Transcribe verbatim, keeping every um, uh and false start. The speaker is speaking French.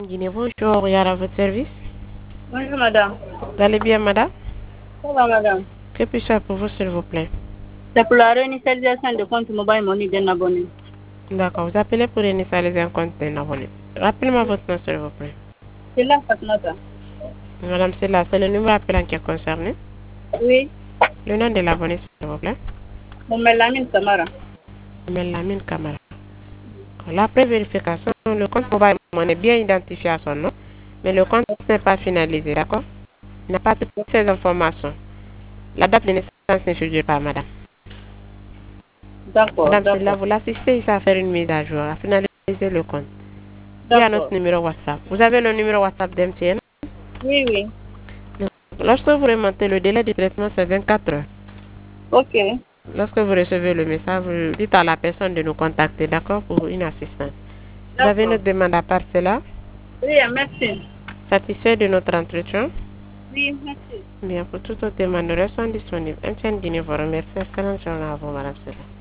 Guinée, bonjour, Yara, à votre service. Bonjour madame. Vous allez bien, madame? Ça va madame. Que puis-je faire pour vous, s'il vous plaît? C'est pour la réinitialisation de compte mobile money d'un abonné. D'accord, vous appelez pour initialiser un compte d'un abonné. Rappelez-moi votre nom, s'il vous plaît. C'est là, Fatmata. Madame, c'est là, c'est le numéro appelant qui est concerné. Oui, Le nom de l'abonné, s'il vous plaît. Momelamine Samara. Melamine Camara. La pré-vérification, le compte mobile money est bien identifié à son nom, mais le compte n'est pas finalisé, d'accord? Il n'a pas toutes ces informations. La date de naissance ne figure pas, madame. D'accord, Madame, c'est là, d'accord. vous l'assistez ici à faire une mise à jour, à finaliser le compte. Il y a D'accord. notre numéro WhatsApp. Vous avez le numéro WhatsApp d'M T N? Oui, oui. Lorsque vous remontez, le délai de traitement, c'est vingt-quatre heures. Ok. Lorsque vous recevez le message, vous dites à la personne de nous contacter, d'accord, pour une assistance. Vous avez D'accord. notre demande à part cela? Oui, merci. Satisfait de notre entretien? Oui, merci. Bien, pour toute autre demande, nous restons disponibles. M T N Guinée vous remercie. Excellente journée à vous, madame Sela.